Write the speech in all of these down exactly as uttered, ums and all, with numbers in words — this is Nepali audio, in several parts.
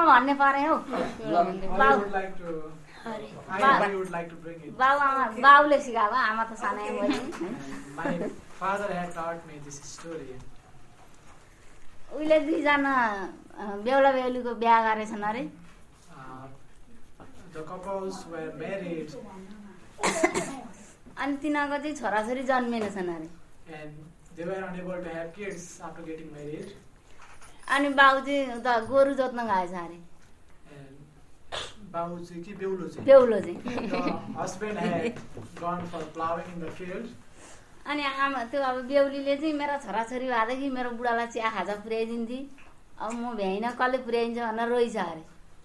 भन्ने परे हौ बाउ आमा बाउले सिकाएको आमा त सानै मैले उहिले दुईजना बेहुला बेहुलीको बिहा गरेछन् अरे अनि तिनीहरूको चाहिँ छोराछोरी जन्मेनछन् अरे अनि बाउ चाहिँ उता गोरु जोत्न गएछ अरे बेहुलो चाहिँ अनि आमा त्यो अब बेहुलीले चाहिँ मेरो छोराछोरी भएदेखि मेरो बुढालाई चिया खाजा पुर्याइदिन्थे अब म भ्याइन कसले पुर्याइन्छ भनेर रोइछ अरे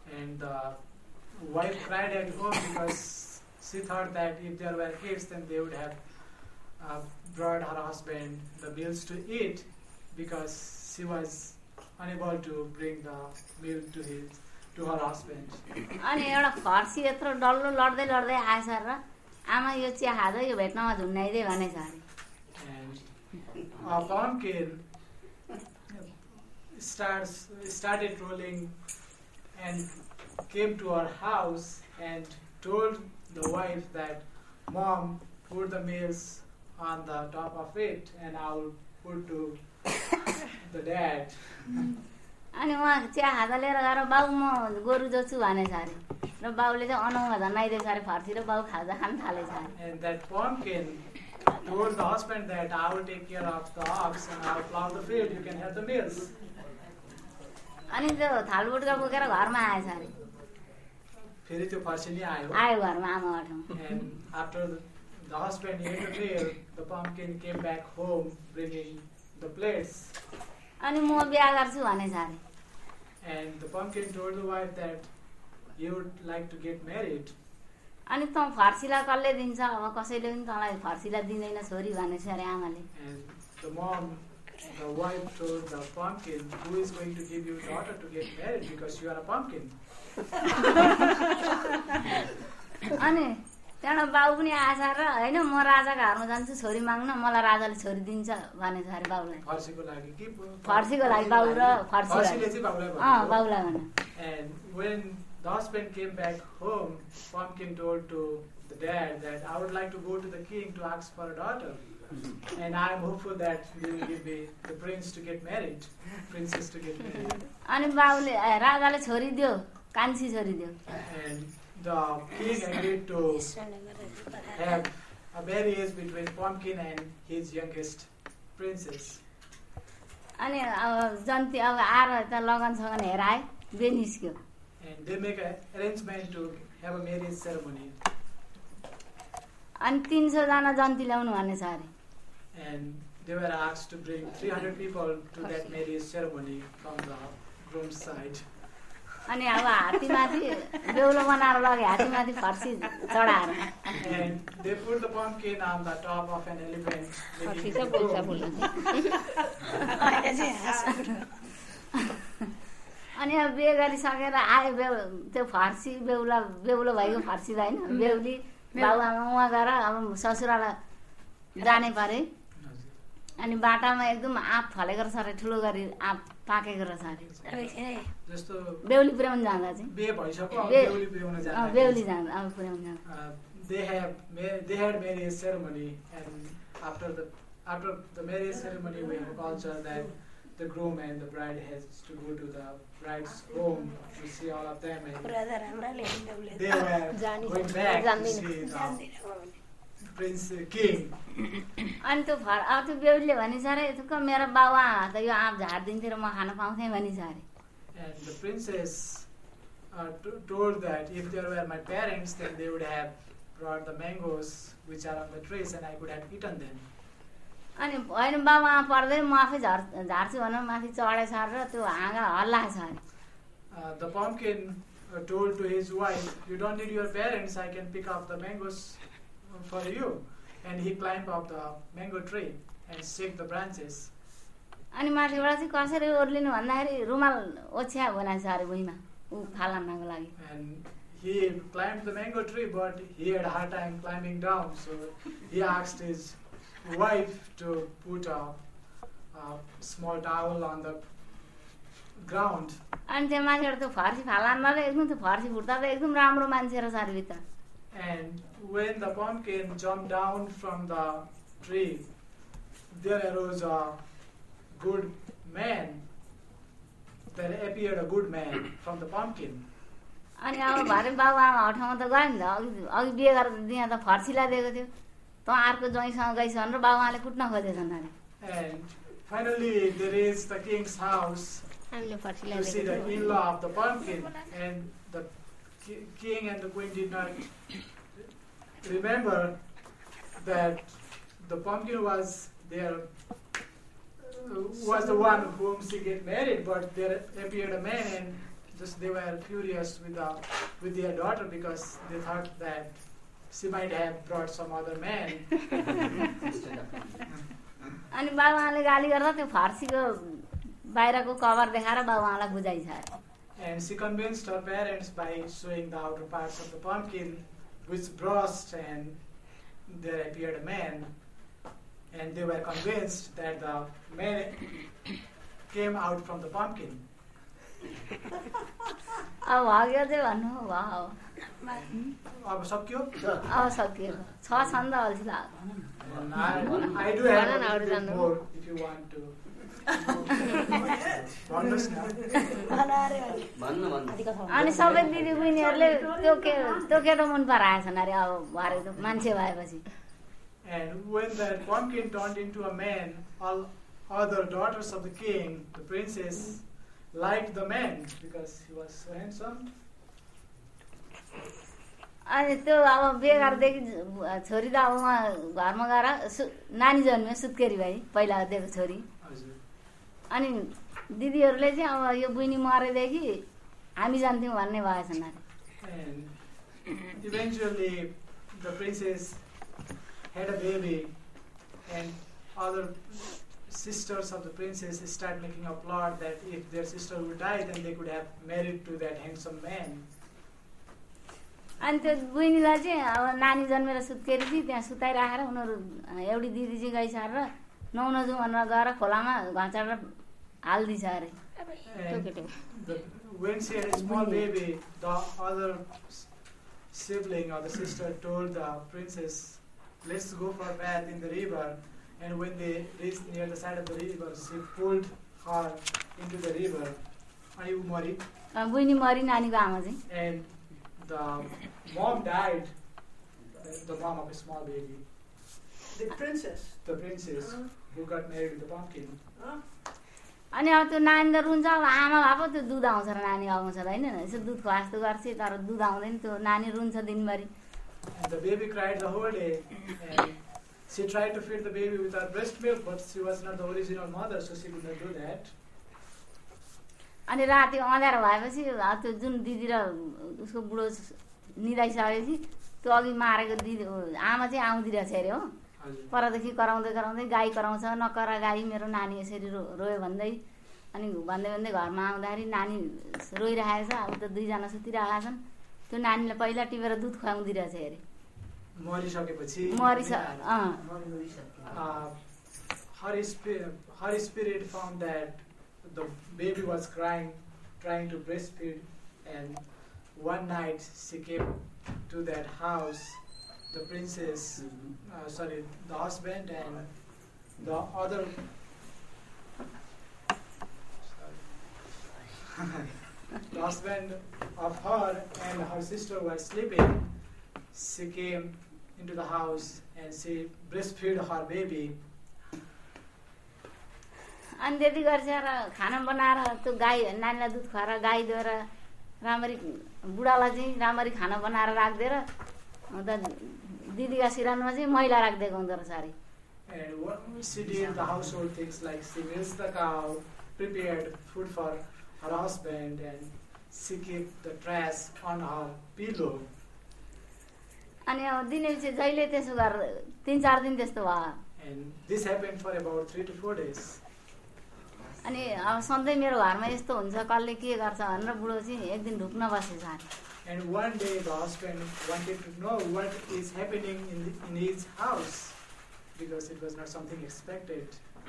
wife cried at home because she thought that if there were kids then they would have uh, brought her husband the meals to eat because she was unable to bring the meal to his to her husband. अनि एउटा फर्सी यत्रो डल्लो लड्दै लड्दै आएछ र आमा यो चिया खाजा यो भेट्नमा झुन्डाइदे भनेछ अरे and a pumpkin starts started rolling and came to our house and told the wife that mom put the meals on the top of it and I will put to the dad. अनि उहाँ चिया खाजा लिएर गएर बाउ म गोरु जोत्छु भनेछ अरे र बाउले चाहिँ अनाउमा झन्नाइदिएछ अरे फर्सी र बाउ खाजा खान थालेछ अरे and that pumpkin told the husband that I will take care of the ox and I will plow the field, you can have the meals. अनि त्यो थालबुटका बोकेर घरमा आएछ अरे फेरि त्यो फर्सी नि आयो आयो घरमा आमाबाट and after the, the husband ate the meal the pumpkin came back home bringing the plates अनि म बिहा गर्छु भनेछ अरे and the pumpkin told the wife that you would like to get married. अनि त फर्सीलाई कसले दिन्छ अब कसैले पनि तँलाई फर्सीलाई दिँदैन छोरी भनेछ अरे आमाले and the mom the wife told the pumpkin who is going to give you daughter to get married because you are a pumpkin. अनि त्यहाँबाट बाउ पनि आएछ र हैन म राजाको घरमा जान्छु छोरी माग्न मलाई राजाले छोरी दिन्छ भनेछ अरे बाउलाई फर्सीको लागि कि फर्सीको लागि बाउ र फर्सीले चाहिँ बाउलाई अ बाउलाई भने and when the husband came back home pumpkin told to the dad that I would like to go to the king to ask for a daughter and I am hopeful that they will give me the prince to get married princess to get married. अनि बाउले राजाले छोरी दियो कान्छी छोरी दियो and the king agreed to have a marriage between pumpkin and his youngest princess. अनि अब जन्ती अब आएर त लगन सगन हेराए बे निस्क्यो and they make an arrangement to have a marriage ceremony. अनि तीन सौ जना जन्ती ल्याउनु भनेछ अरे and they were asked to bring three hundred people to that marriage ceremony from the groom's side. अनि अब हात्तीमाथि बेहुलो बनाएर लगे हात्तीमाथि फर्सी चढाएर and they put the pumpkin on the top of an elephant. फर्सी चाहिँ बोल्छ बोल्छ अनि अब बिहे गरिसकेर आयो बेहु त्यो फर्सी बेहुला बेहुलो भएको फर्सी होइन बेहुली बाउ आमा उहाँ गएर अब ससुरालाई जाने परे अनि बाटामा एकदम आँप फलेको रहेछ अरे ठुलो गरी आँप पाकेको रहेछ अरे जस्तो बेहुली पुर्याउन जाँदा चाहिँ बिहे भइसक्यो बेहुली पुर्याउन जाँदा बेहुली जाँदा अब पुर्याउन जाँदा they have they had marriage ceremony and after the after the marriage ceremony we have a culture that the groom and the bride has to go to the bride's home to see all of them and they were going back to see the prince king. अनि त्यो फर अब त्यो बेहुलीले भनिन्छ अरे तुक मेरो बाबा त यो आँप झारिदिन्थ्यो र म खान पाउँथेँ भनिन्छ अरे and the princess uh, told that if there were my parents then they would have brought the mangoes which are on the trees and I could have eaten them. अनि होइन बाबा पर्दै म आफै झर झार्छु भनेर माथि चढेछ र त्यो हाँगा हल्लाएछ अरे the pumpkin uh, told to his wife you don't need your parents I can pick up the mangoes for you and he climbed up the mango tree and shook the branches. अनि माथिबाट चाहिँ कसरी ओर्लिनु भन्दाखेरि रुमाल ओछ्या बनाएछ अरे भुइँमा ऊ फाल्नको लागि and he climbed the mango tree but he had a hard time climbing down so he asked his wife to put a, a small towel on the ground अनि त्यो मान्छेहरु त फर्सी फालानमा एकदम त्यो फर्सी फुट्दा त एकदम राम्रो मान्छे र सारभित्र. And when the pumpkin jumped down from the tree, there arose a good man. There appeared a good man from the pumpkin. अनि अब भरे बाबुआमा हठाउँ त गयो नि त. अघि अघि बिहे गरेर त्यहाँ त फर्सीलाई दिएको थियो. त अर्को ज्वाइँसँग गइसन र बाबुआले कुट्न खोजेछन् अरे. And finally they reached the king's house to see the in-law of the pumpkin, and the ki- king and the queen did not remember that the pumpkin was their uh, was the one whom she get married, but there appeared a man, and just they were curious with the with their daughter because they thought that she might have brought some other man. अनि बाबुआले गाली गर्दा त्यो फर्सीको बाहिरको कभर देखाएर बाबुआलाई बुझाइ छ. And she convinced her parents by showing the outer parts of the pumpkin, which burst, and there appeared a man. And they were convinced that the man came out from the pumpkin. अब भाग्यो चाहिँ भन्नु वाउ. अब सक्यो? अब सकियो. छ छन्द अल्छी लाग्यो. And I, I do have a little bit more if you want to. भन्नुस् न. अनि सबै दिदी बहिनीहरूले त्यो के त्यो केटो मन पराएछन् अरे अब भरे त मान्छे भएपछि. And when that pumpkin turned into a man, all other daughters of the king, the princess, liked the man because he was so handsome. अनि त्यो अब बिहे गर्दैदेखि छोरी त अब उहाँ घरमा गएर नानी जन्मियो सुत्केरी भाइ पहिला दिएको छोरी. अनि दिदीहरूले चाहिँ अब यो बहिनी मरेदेखि हामी जान्थ्यौँ भन्ने भएछन् अरे. And eventually the princess had a baby, and other sisters of the princess start making a plot that if their sister would die, then they could have married to that handsome man. अनि त्यो बहिनीलाई चाहिँ अब नानी जन्मेर सुत्केरी थियो त्यहाँ सुताइराखेर उनीहरू एउटी दिदी चाहिँ गइसकेर नुहाउन जाउँ भनेर गएर खोलामा घचाडेर हालिदिन्छ अरे. When she had a small baby, the other sibling or the sister told the princess, let's go for a bath in the river. And when they reached near the side of the river, she pulled her into the river. Are you married? बहिनी मरि नानीको आमा चाहिँ. And the mom died, the mom of a small baby. The princess? The princess uh-huh. who got married with the pumpkin. Uh-huh. अनि अब त्यो नानी त रुन्छ. अब आमा बाबा त्यो दुध आउँछ र नानी आउँछ होइन. यसो दुध खुवा जस्तो गर्छ तर दुध आउँदैन. त्यो नानी रुन्छ दिनभरि. And the baby cried the whole day. And she tried to feed the baby with her breast milk, but she was not the original mother, so she could not do that. अनि राति अँध्यारो भएपछि त्यो जुन दिदी र उसको बुढो निदाइसकेपछि त्यो अघि मारेको दिदी आमा चाहिँ आउँदिरहेछ अरे हो. परदेखि कराउँदै कराउँदै गाई कराउँछ नकरा गाई मेरो नानी यसरी रोयो भन्दै अनि भन्दै भन्दै घरमा आउँदाखेरि नानी रोइरहेको छ. अब त दुईजना सुतिरहेका छन्. त्यो नानीलाई पहिला टिपेर दुध खुवाउँदिरहेछ अरे. मरिसकेपछि मरिस her spirit her spirit found that the baby was crying, trying to breastfeed, and one night she came to that house. The princess, uh, sorry, the husband and the other, the husband of her and her sister were sleeping. She came into the house and she breastfed her baby. अनि त्यति गर्छ र खाना बनाएर त्यो गाई नानीलाई दुध खुवाएर गाई दिएर राम्ररी बुढालाई चाहिँ राम्ररी खाना बनाएर राखिदिएर अन्त दिदीका सिरानमा चाहिँ मैला राखिदिएको हुँदो रहेछ अरे. And what she did the household things like she milked the cow, prepared food for her husband, and she kept the trash on her pillow. अनि अब दिनैपछि जहिले त्यसो गर तीन चार दिन त्यस्तो भयो. And this happened for about three to four days. अनि अब सधैँ मेरो घरमा यस्तो हुन्छ कसले के गर्छ भनेर बुढो चाहिँ एक दिन ढुक्न बसेछ. And one day the husband wanted to know what is happening in, the, in his house because it was not something expected.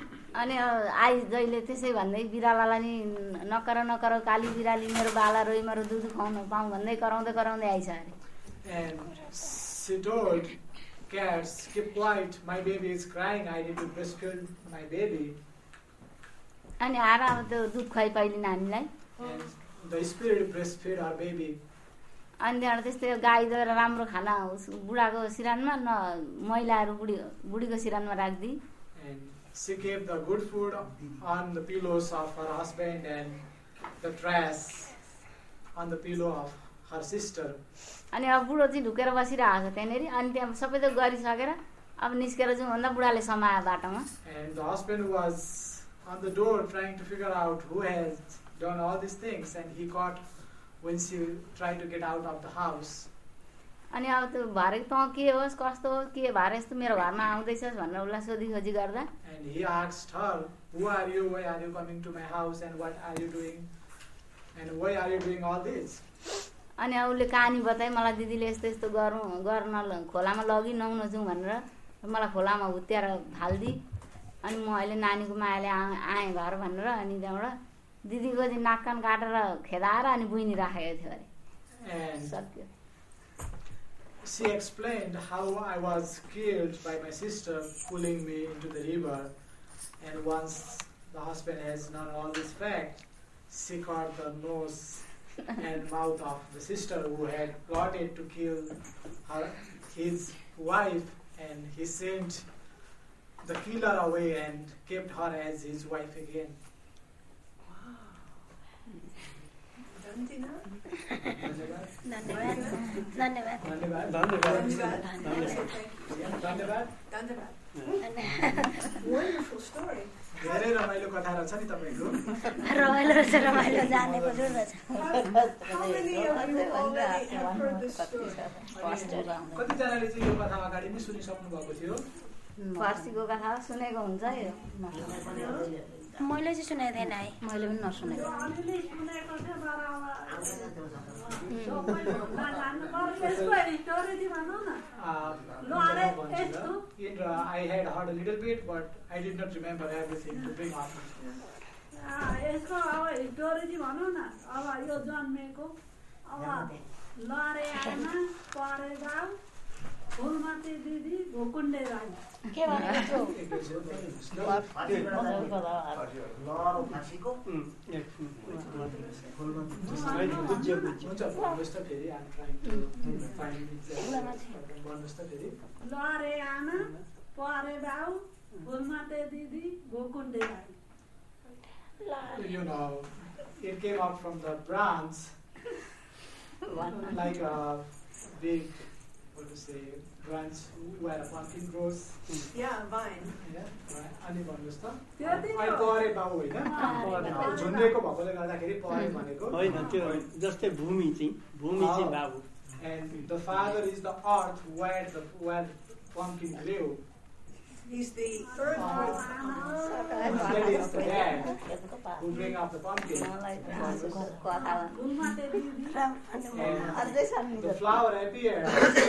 अनि आई जहिले त्यसै भन्दै बिरालालाई नि नकर नकर काली बिराली मेरो बाला रोइ मेरो दुध खुवाउन पाऊँ भन्दै कराउँदै कराउँदै आइछ अरे And she told cats, keep quiet, my baby is crying, I need to breastfeed my baby. अनि आएर अब त्यो दुध खुवाइ पाइली नानीलाई And the spirit breastfed our baby. अनि त्यहाँबाट त्यस्तै गाई दिएर राम्रो खाना बुढाको सिरानमा न महिलाहरू बुढी बुढीको सिरानमा राख्दी And she kept the good food on the pillows of her husband and the trash on the pillow of her sister. अनि अब बुढो चाहिँ ढुकेर बसिरहेको छ त्यहाँनिर अनि त्यहाँ सबै त गरिसकेर अब निस्केर जाउँ भन्दा बुढाले समायो बाटोमा And the husband was on the door trying to figure out who has done all these things, and he caught when she tried to get out of the house. अनि अब त्यो भरे त के होस् कस्तो हो के भरे यस्तो मेरो घरमा आउँदैछस् भनेर उसलाई सोधी खोजी गर्दा And he asked her, who are you, why are you coming to my house, and what are you doing, and why are you doing all this? अनि उसले कहानी बताए मलाई दिदीले यस्तो यस्तो गरौँ गर्न खोलामा लगी नुहाउन जाउँ भनेर मलाई खोलामा हुत्याएर फाल्दी अनि म अहिले नानीको मायाले आएँ घर भनेर अनि त्यहाँबाट दिदीको चाहिँ नाक कान काटेर खेदाएर अनि बुइनी राखेको थियो अरे सत्य She explained how I was killed by my sister pulling me into the river, and once the husband has known all this fact, she caught the nose and mouth of the sister who had plotted to kill her, his wife, and he sent the killer away and kept her as his wife again. Wonderful story. धेरै रमाइलो कथा रहेछ नि तपाईको रमाइलो रहेछ रमाइलो जानेको जरुर छ How many of you already have heard this story? कति जनाले चाहिँ यो कथा अगाडि नै सुनिसक्नु भएको थियो फारसीको कथा सुनेको हुन्छ यो मैले चाहिँ सुनेको थिएन है मैले पनि नसुनेको Indra, I had heard a little bit, but I did not remember everything to bring up. यसको अब स्टोरी चाहिँ भनौँ न अब यो जन्मेको अब लरे आमा परे गाउँ फुलमती दिदी भुकुण्डे राई के भनेको लरे आमा परे बाउ फुलमती दिदी भुकुण्डे Rai You know, it came out from the branch, like a big, what to say, branch where a pumpkin grows. Yeah, vine. Yeah, right. अनि भन्नुस् त त्यति आई परे बाउ हैन झुन्डेको भएकोले गर्दाखेरि परे भनेको होइन त्यो जस्तै भूमि चाहिँ भूमि चाहिँ बाबु And the father is the earth where the where the pumpkin grew. He's the earth. That is the dad who bring up the pumpkin. And the flower appears.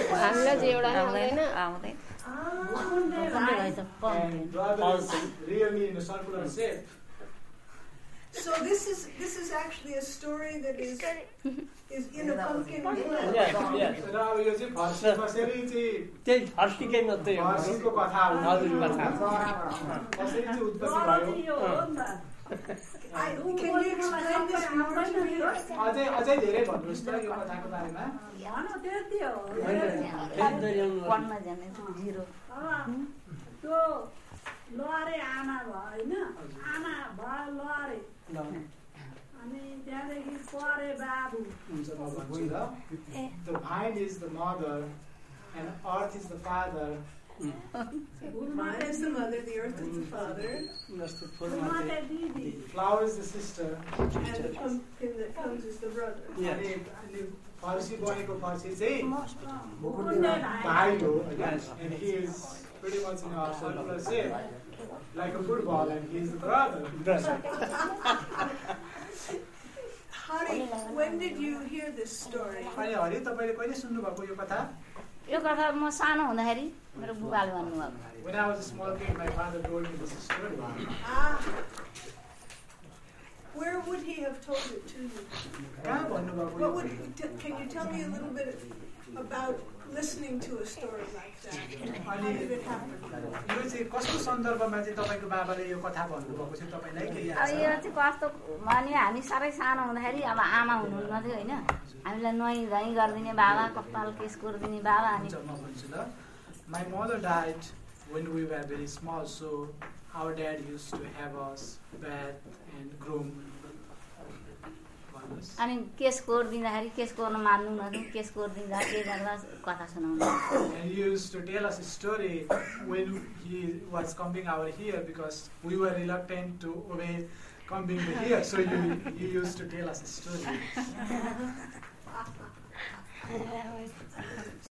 And brother is really in a circular shape. So this is this is actually a story that is is in a pumpkin. Yes, yes. र अब यो चाहिँ फर्सी कसरी चाहिँ त्यही फर्स्टिकै मात्रै हो फर्सीको कथा हो हजुर कथा कसरी चाहिँ उत्पत्ति भयो I, can you explain this more to me? अझै अझै धेरै भन्नुहोस् त यो कथाको बारेमा भन त्यति हो पढ्न जाने जिरो अब त्यो लरे आमा भयो होइन आमा भयो लरे अनि त्यहाँदेखि परे बाबु हुन्छ म भन्छु ल The vine is the mother and earth is the father. Vine is the mother, the earth is the father, जस्तो फुलमती फुलमा दिदी Flower is the sister. and the pumpkin that comes is the brother. अनि अनि फर्सी बनेको फर्सी चाहिँ भुकुण्डे राई भाइ हो हैन and he is pretty much in a circular shape like a football and he is the brother. Hari, when did you hear this story? अनि हरि तपाईले कहिले सुन्नु भएको यो कथा यो कथा म सानो हुँदाखेरि मेरो बुबाले भन्नुभएको When I was a small kid, my father told me this story. Ah. Where would he have told it to you? कहाँ भन्नुभएको What यो? would, t- can you tell me a little bit about listening to a story like that? How did it happen? यो चाहिँ कस्तो सन्दर्भमा चाहिँ तपाईँको बाबाले यो कथा भन्नुभएको चाहिँ तपाईँलाई केही अब याद छ? यो चाहिँ कस्तो भने हामी साह्रै सानो हुँदाखेरि अब आमा हुनुहुन्न थियो होइन हामीलाई नुहाइ धुवाइ गरिदिने बाबा कपाल केस कोरिदिने बाबा अनि हुन्छ, म भन्छु ल. My mother died when we were very small, so our dad used to have us bath and groom. भन्नुहोस्. अनि केस कोरिदिँदाखेरि केस कोर्न मान्नु नदिउँ केस कोरिदिँदा के गर्दा कथा सुनाउनु And he used to tell us a story when he was combing our hair because we were reluctant to obey combing the hair. So you, you used to tell us a story.